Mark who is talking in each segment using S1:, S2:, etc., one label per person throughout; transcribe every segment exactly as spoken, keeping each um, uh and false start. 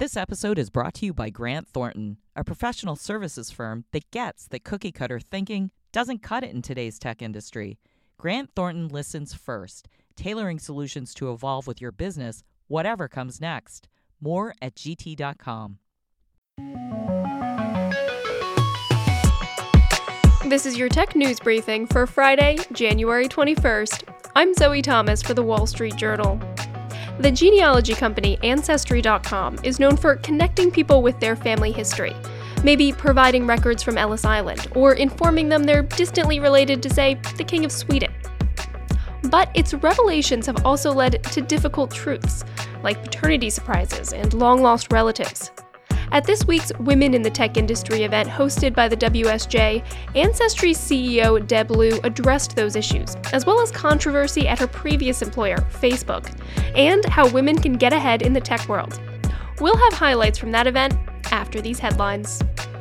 S1: This episode is brought to you by Grant Thornton, a professional services firm that gets that cookie-cutter thinking doesn't cut it in today's tech industry. Grant Thornton listens first, tailoring solutions to evolve with your business, whatever comes next. More at G T dot com.
S2: This is your tech news briefing for Friday, January twenty-first. I'm Zoe Thomas for the Wall Street Journal. The genealogy company Ancestry dot com is known for connecting people with their family history, maybe providing records from Ellis Island, or informing them they're distantly related to, say, the King of Sweden. But its revelations have also led to difficult truths, like paternity surprises and long-lost relatives. At this week's Women in the Tech Industry event hosted by the W S J, Ancestry's C E O Deb Liu addressed those issues, as well as controversy at her previous employer, Facebook, and how women can get ahead in the tech world. We'll have highlights from that event after these headlines.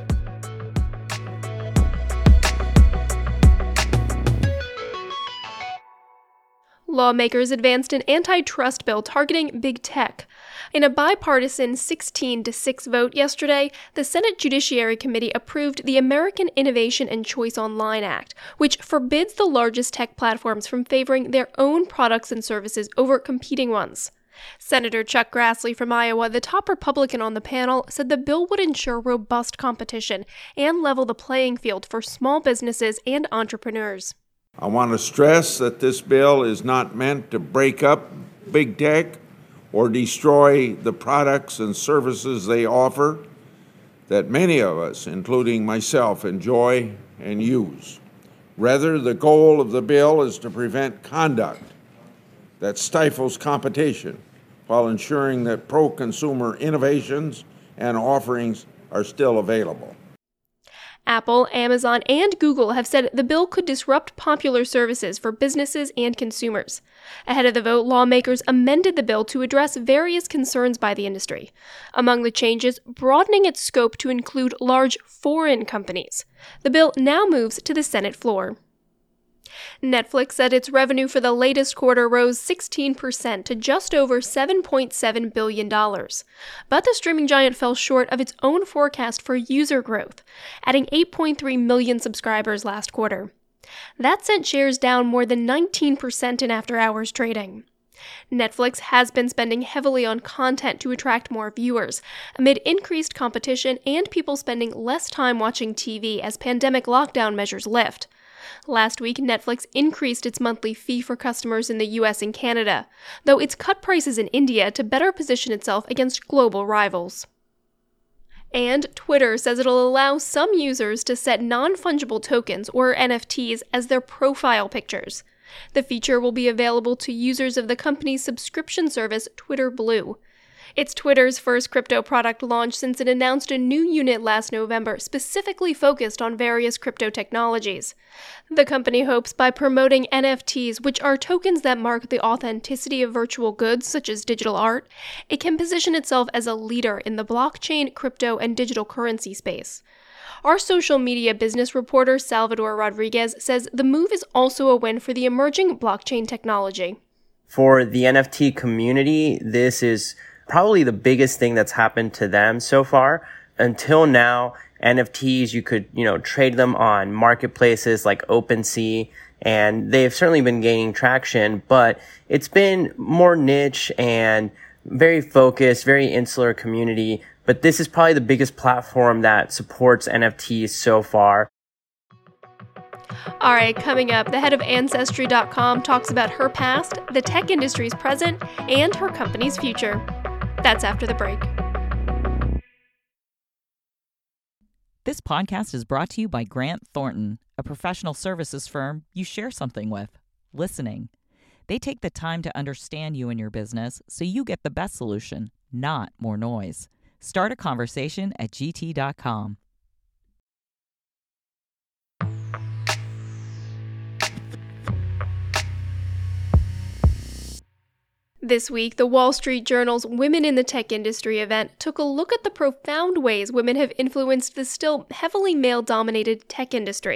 S2: Lawmakers advanced an antitrust bill targeting big tech. In a bipartisan sixteen to six vote yesterday, the Senate Judiciary Committee approved the American Innovation and Choice Online Act, which forbids the largest tech platforms from favoring their own products and services over competing ones. Senator Chuck Grassley from Iowa, the top Republican on the panel, said the bill would ensure robust competition and level the playing field for small businesses and entrepreneurs.
S3: I want to stress that this bill is not meant to break up big tech or destroy the products and services they offer that many of us, including myself, enjoy and use. Rather, the goal of the bill is to prevent conduct that stifles competition while ensuring that pro-consumer innovations and offerings are still available.
S2: Apple, Amazon, and Google have said the bill could disrupt popular services for businesses and consumers. Ahead of the vote, lawmakers amended the bill to address various concerns by the industry. Among the changes, broadening its scope to include large foreign companies. The bill now moves to the Senate floor. Netflix said its revenue for the latest quarter rose sixteen percent to just over seven point seven billion dollars. But the streaming giant fell short of its own forecast for user growth, adding eight point three million subscribers last quarter. That sent shares down more than nineteen percent in after-hours trading. Netflix has been spending heavily on content to attract more viewers, amid increased competition and people spending less time watching T V as pandemic lockdown measures lift. Last week, Netflix increased its monthly fee for customers in the U S and Canada, though it's cut prices in India to better position itself against global rivals. And Twitter says it'll allow some users to set non-fungible tokens, or N F Ts, as their profile pictures. The feature will be available to users of the company's subscription service, Twitter Blue. It's Twitter's first crypto product launch since it announced a new unit last November specifically focused on various crypto technologies. The company hopes by promoting N F Ts, which are tokens that mark the authenticity of virtual goods such as digital art, it can position itself as a leader in the blockchain, crypto, and digital currency space. Our social media business reporter Salvador Rodriguez says the move is also a win for the emerging blockchain technology.
S4: For the N F T community, this is probably the biggest thing that's happened to them so far. Until now, N F Ts, you could, you know, trade them on marketplaces like OpenSea, and they've certainly been gaining traction, but it's been more niche and very focused, very insular community. But this is probably the biggest platform that supports N F Ts so far.
S2: All right, coming up, the head of Ancestry dot com talks about her past, the tech industry's present, and her company's future. That's after the break.
S1: This podcast is brought to you by Grant Thornton, a professional services firm you share something with, listening. They take the time to understand you and your business so you get the best solution, not more noise. Start a conversation at G T dot com.
S2: This week, the Wall Street Journal's Women in the Tech Industry event took a look at the profound ways women have influenced the still heavily male-dominated tech industry.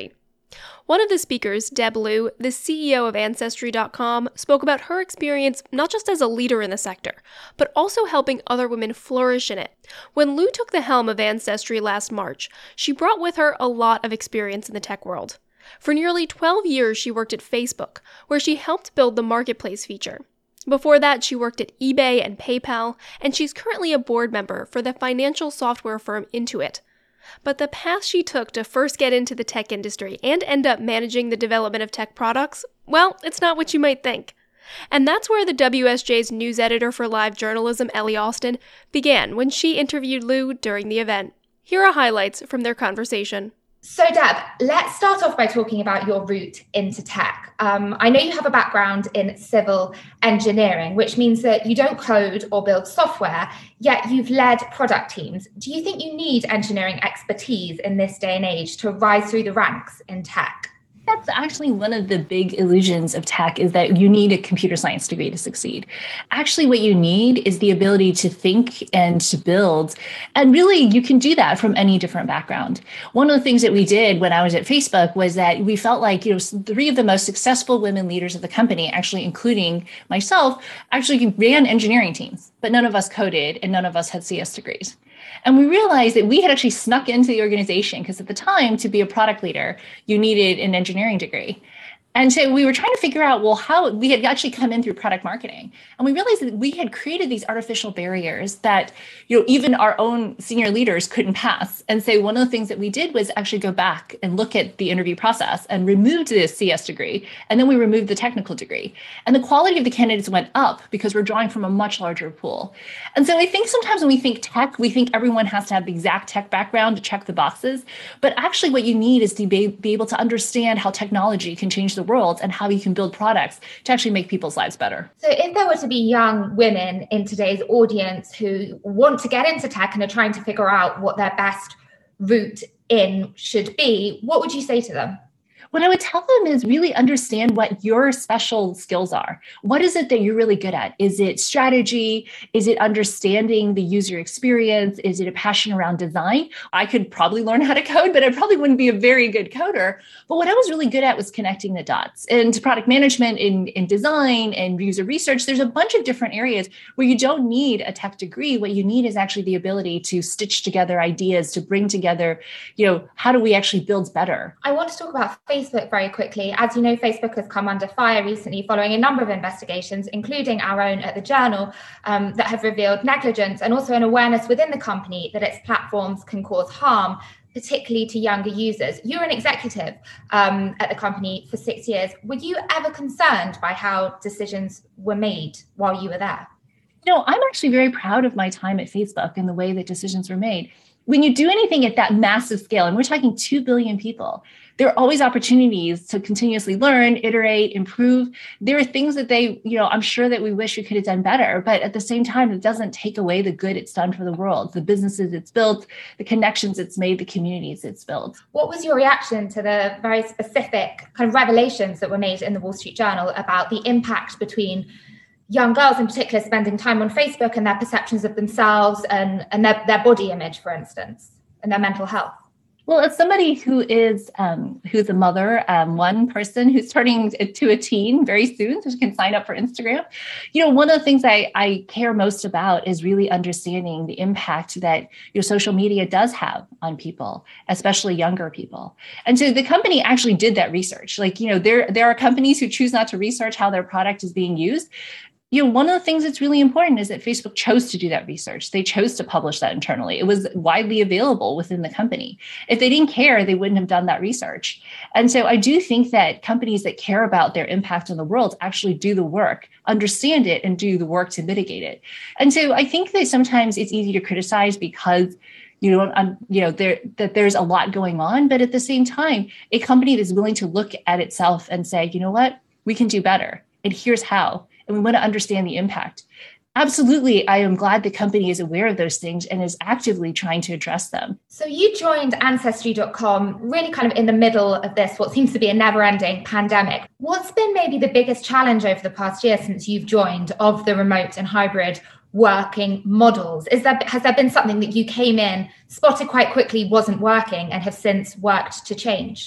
S2: One of the speakers, Deb Liu, the C E O of Ancestry dot com, spoke about her experience not just as a leader in the sector, but also helping other women flourish in it. When Liu took the helm of Ancestry last March, she brought with her a lot of experience in the tech world. For nearly twelve years, she worked at Facebook, where she helped build the marketplace feature. Before that, she worked at eBay and PayPal, and she's currently a board member for the financial software firm Intuit. But the path she took to first get into the tech industry and end up managing the development of tech products, well, it's not what you might think. And that's where the W S J's news editor for live journalism, Ellie Austin, began when she interviewed Liu during the event. Here are highlights from their conversation.
S5: So Deb, let's start off by talking about your route into tech. Um, I know you have a background in civil engineering, which means that you don't code or build software, yet you've led product teams. Do you think you need engineering expertise in this day and age to rise through the ranks in tech?
S6: That's actually one of the big illusions of tech, is that you need a computer science degree to succeed. Actually, what you need is the ability to think and to build. And really, you can do that from any different background. One of the things that we did when I was at Facebook was that we felt like, you know, three of the most successful women leaders of the company, actually including myself, actually ran engineering teams, but none of us coded and none of us had C S degrees. And we realized that we had actually snuck into the organization because at the time, to be a product leader, you needed an engineering degree. And so we were trying to figure out, well, how we had actually come in through product marketing. And we realized that we had created these artificial barriers that, you know, even our own senior leaders couldn't pass. And so one of the things that we did was actually go back and look at the interview process and removed the C S degree. And then we removed the technical degree. And the quality of the candidates went up because we're drawing from a much larger pool. And so I think sometimes when we think tech, we think everyone has to have the exact tech background to check the boxes. But actually what you need is to be, be able to understand how technology can change the world and how you can build products to actually make people's lives better.
S5: So if there were to be young women in today's audience who want to get into tech and are trying to figure out what their best route in should be, what would you say to them?
S6: What I would tell them is really understand what your special skills are. What is it that you're really good at? Is it strategy? Is it understanding the user experience? Is it a passion around design? I could probably learn how to code, but I probably wouldn't be a very good coder. But what I was really good at was connecting the dots. And product management, in, in design and user research, there's a bunch of different areas where you don't need a tech degree. What you need is actually the ability to stitch together ideas, to bring together, you know, how do we actually build better?
S5: I want to talk about Facebook very quickly. As you know, Facebook has come under fire recently following a number of investigations, including our own at the Journal, um, that have revealed negligence and also an awareness within the company that its platforms can cause harm, particularly to younger users. You're an executive um, at the company for six years. Were you ever concerned by how decisions were made while you were there?
S6: You know, I'm actually very proud of my time at Facebook and the way that decisions were made. When you do anything at that massive scale, and we're talking two billion people, there are always opportunities to continuously learn, iterate, improve. There are things that they, you know, I'm sure that we wish we could have done better, but at the same time, it doesn't take away the good it's done for the world, the businesses it's built, the connections it's made, the communities it's built.
S5: What was your reaction to the very specific kind of revelations that were made in the Wall Street Journal about the impact between young girls in particular spending time on Facebook and their perceptions of themselves and, and their, their body image, for instance, and their mental health?
S6: Well, as somebody who is um, who's a mother, um, one person who's turning to a teen very soon, so she can sign up for Instagram. You know, one of the things I, I care most about is really understanding the impact that your social media does have on people, especially younger people. And so the company actually did that research. Like, you know, there there are companies who choose not to research how their product is being used. You know, one of the things that's really important is that Facebook chose to do that research. They chose to publish that internally. It was widely available within the company. If they didn't care, they wouldn't have done that research. And so I do think that companies that care about their impact on the world actually do the work, understand it, and do the work to mitigate it. And so I think that sometimes it's easy to criticize because you don't, um, you know, there that there's a lot going on. But at the same time, a company that's willing to look at itself and say, you know what, we can do better. And here's how. And we want to understand the impact. Absolutely, I am glad the company is aware of those things and is actively trying to address them.
S5: So you joined Ancestry dot com really kind of in the middle of this, what seems to be a never-ending pandemic. What's been maybe the biggest challenge over the past year since you've joined of the remote and hybrid working models? Is there, has there been something that you came in, spotted quite quickly wasn't working and have since worked to change?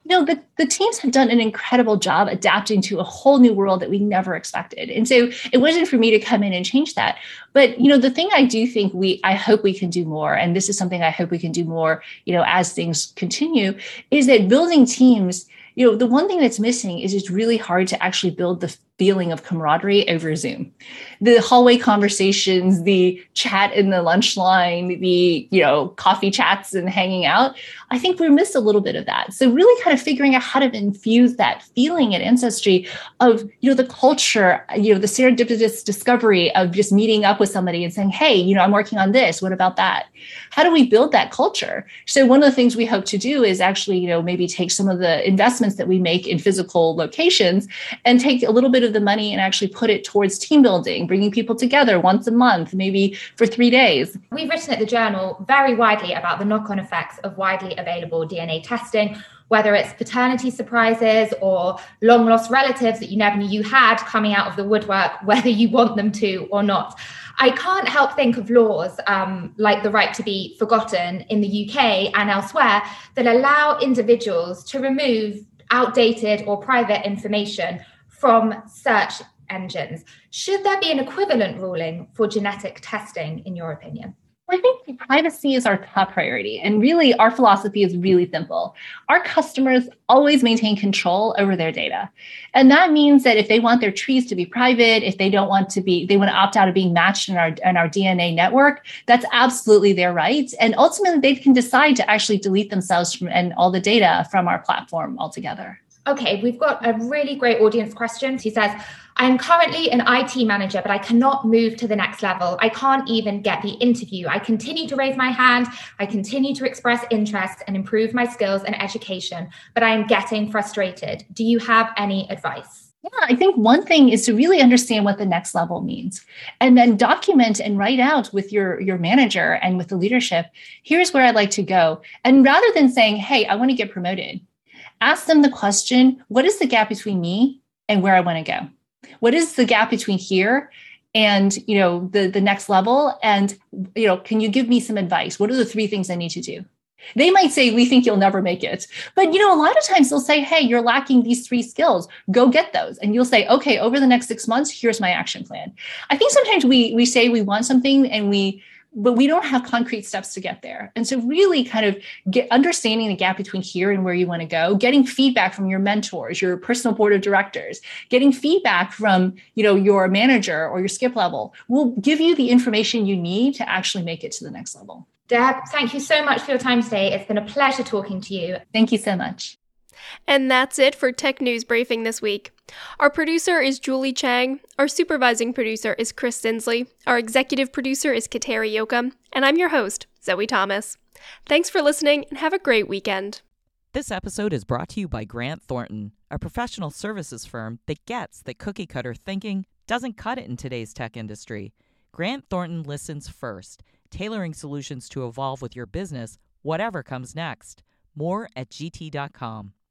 S6: You know, the, the teams have done an incredible job adapting to a whole new world that we never expected. And so it wasn't for me to come in and change that. But, you know, the thing I do think we, I hope we can do more, and this is something I hope we can do more, you know, as things continue, is that building teams, you know, the one thing that's missing is it's really hard to actually build the feeling of camaraderie over Zoom. The hallway conversations, the chat in the lunch line, the, you know, coffee chats and hanging out. I think we missed a little bit of that. So really kind of figuring out how to infuse that feeling at Ancestry of, you know, the culture, you know, the serendipitous discovery of just meeting up with somebody and saying, hey, you know, I'm working on this. What about that? How do we build that culture? So one of the things we hope to do is actually, you know, maybe take some of the investments that we make in physical locations and take a little bit of the money and actually put it towards team building, bringing people together once a month, maybe for three days.
S5: We've written at the Journal very widely about the knock-on effects of widely available D N A testing, whether it's paternity surprises or long-lost relatives that you never knew you had coming out of the woodwork, whether you want them to or not. I can't help think of laws um, like the right to be forgotten in the U K and elsewhere that allow individuals to remove outdated or private information from search engines. Should there be an equivalent ruling for genetic testing, in your opinion?
S6: I think privacy is our top priority. And really, our philosophy is really simple. Our customers always maintain control over their data. And that means that if they want their trees to be private, if they don't want to be, they want to opt out of being matched in our, in our D N A network, that's absolutely their right. And ultimately, they can decide to actually delete themselves from and all the data from our platform altogether.
S5: Okay, we've got a really great audience question. He says, I am currently an I T manager, but I cannot move to the next level. I can't even get the interview. I continue to raise my hand. I continue to express interest and improve my skills and education, but I am getting frustrated. Do you have any advice?
S6: Yeah, I think one thing is to really understand what the next level means and then document and write out with your, your manager and with the leadership, here's where I'd like to go. And rather than saying, hey, I want to get promoted, ask them the question, what is the gap between me and where I want to go? What is the gap between here and, you know, the, the next level? And, you know, can you give me some advice? What are the three things I need to do? They might say, we think you'll never make it. But, you know, a lot of times they'll say, hey, you're lacking these three skills. Go get those. And you'll say, okay, over the next six months, here's my action plan. I think sometimes we we say we want something and we but we don't have concrete steps to get there. And so really kind of get understanding the gap between here and where you want to go, getting feedback from your mentors, your personal board of directors, getting feedback from, you know, your manager or your skip level will give you the information you need to actually make it to the next level.
S5: Deb, thank you so much for your time today. It's been a pleasure talking to you.
S6: Thank you so much.
S2: And that's it for Tech News Briefing this week. Our producer is Julie Chang. Our supervising producer is Chris Sinsley. Our executive producer is Kateri Yoakum. And I'm your host, Zoe Thomas. Thanks for listening and have a great weekend.
S1: This episode is brought to you by Grant Thornton, a professional services firm that gets that cookie cutter thinking doesn't cut it in today's tech industry. Grant Thornton listens first, tailoring solutions to evolve with your business, whatever comes next. More at G T dot com.